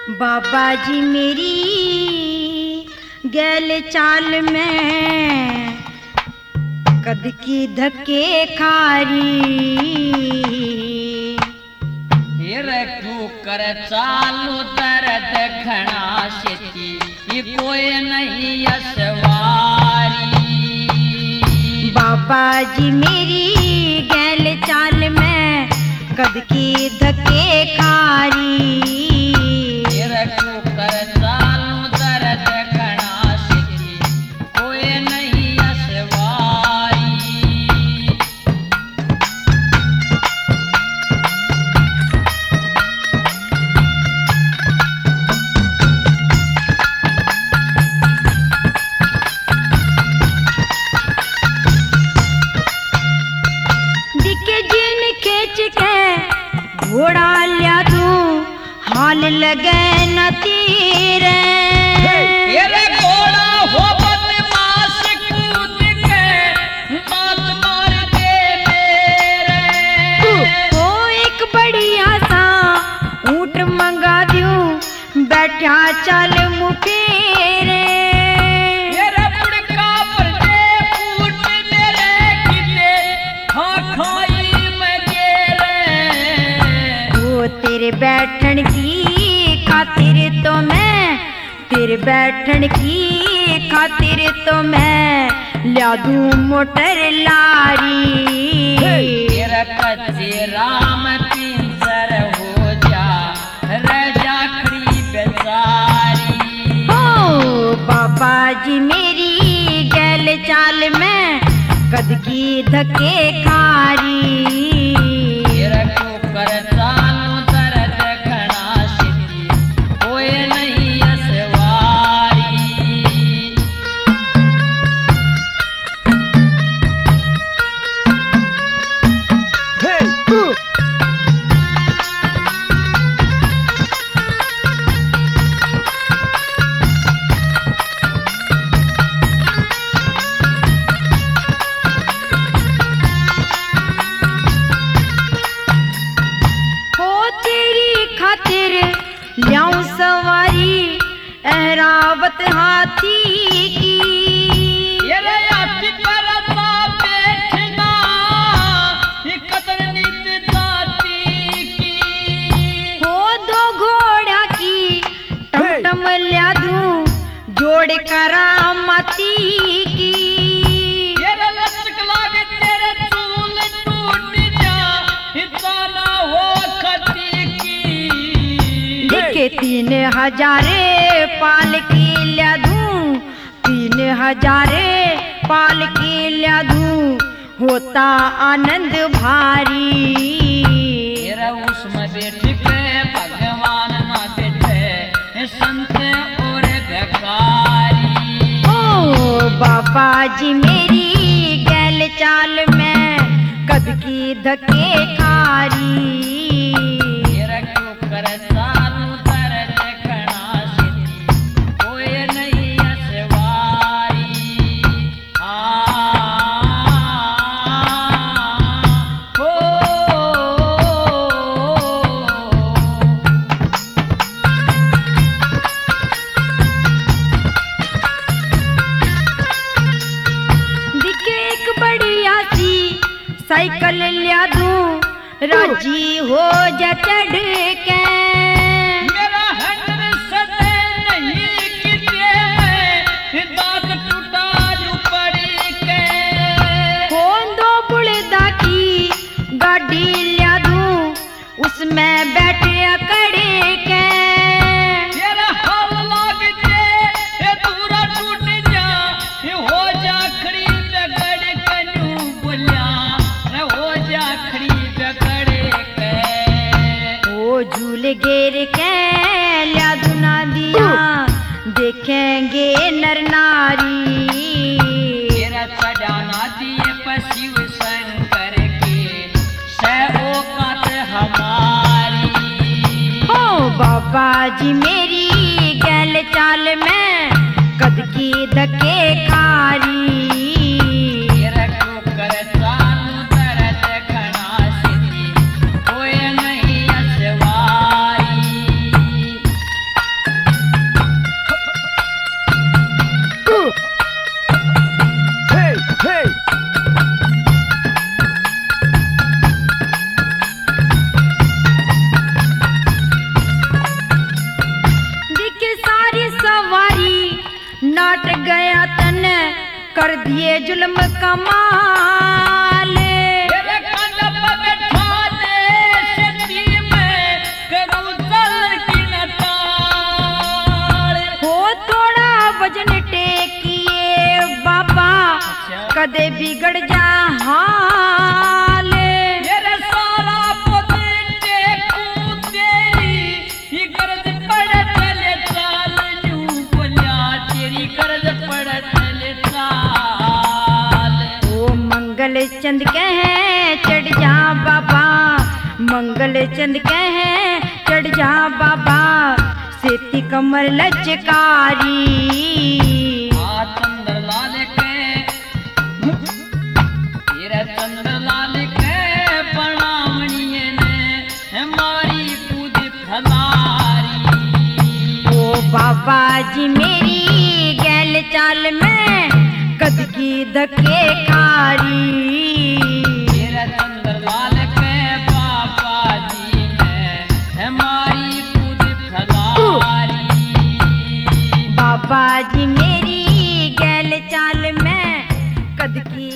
बाबा जी मेरी गैल चाल में कद की धक्के खारी तू कर चालू दर्द घना शेती ये कोई नहीं असवारी। बाबा जी मेरी गैल चाल में कद की धक्के खारी तू कर चालू दर्द घना शेती कोई नहीं असवारी। घोड़ा लिया दूं हाल लगे न तेरे घोड़ा हो बदमाश कूद के बात मार दे मेरे। ओ एक बढ़िया सा ऊंट मंगा दूं बैठा चल मुफेरे पुड़का पर दे ऊंट मेरे किते खाई तेरे बैठन की खातिर तो मैं तेरे बैठन की खातिर तो मैं ला दूं मोटर लारी। तेरा कच्चे राम पिंजर हो जा रजा खड़ी बेचारी। ओ बाबा जी मेरी गैल चाल में कद की धक्के खारी तेरा को कर चालू दर्द घना शेती कोई नहीं असवारी। ल्याऊं सवारी एहरावत हाथी की हाथी पर बैठना कदर नीत जाती की। हो दो घोड़ा की टमटम ल्या दूं जोड़ करामती की लचक लागे तेरे चूल टूट जा इतना हो खती की। देखे 3000 पाल की ल्या दूं 3000 पाल की ल्या दूं होता आनंद भारी। तेरा उसमें बैठ के भगवान ना बैठे संत और भिखारी। ओ बाबा जी मेरी गैल चाल में कद की धक्के खारी तेरा क्यों कर चालू दर्द घना शेती कोई नहीं असवारी। दिखे एक बढ़िया सी साइकिल लिया दूं राजी हो जा चढ़ के मेरा हंडर सदे नहीं किते में दांत टूटा जो पड़ी के। दो बुलदा की गाड़ी लिया दूं उसमें बैठे अकड़े के तेरा हाल लाग जे ये दूरा टूट जा ये हो जा खड़ी बगड़ कन्नू बोलिया रे हो जा खड़ी बगड़ के। ओ झूल गेर के ल्या दुना दिया देखेंगे नर नारी। तेरा चढ़ाना दिए पशिव शंकर के सो कात हमारी। ओ बाबा जी मेरी गैल चाल में कद की धक्के खारी तेरा को कर चालू दर्द घना शेती कोई नहीं असवारी। कर दिए जुल्म कमाल। तेरे कंध पे बैठा दे शक्ति में करूं चल की नटाल। हो थोड़ा वजन टेकिए बाबा कदे बिगड़ जा हाल। तेरे सारा पुत्र टेकू तेरी ही गर्ज पड़ चले चाल। यूं बोलिया तेरी गर्ज पड़ चले चाल। ओ मंगल चंद कहे चढ़ जा बाबा, मंगल चंद कहे चढ़ जा बाबा, सेती कमर लचकारी। आ चंद्रलाल के तेरे चंद्रलाल के बनावणिए ने हमारी पूज फलारी। ओ बाबा जी मेरी गैल चाल में कद की धक्के खारी। तेरे चंद्रलाल के बाबा जी ने हमारी पूज फलारी। बाबा जी मेरी गैल चाल में कद की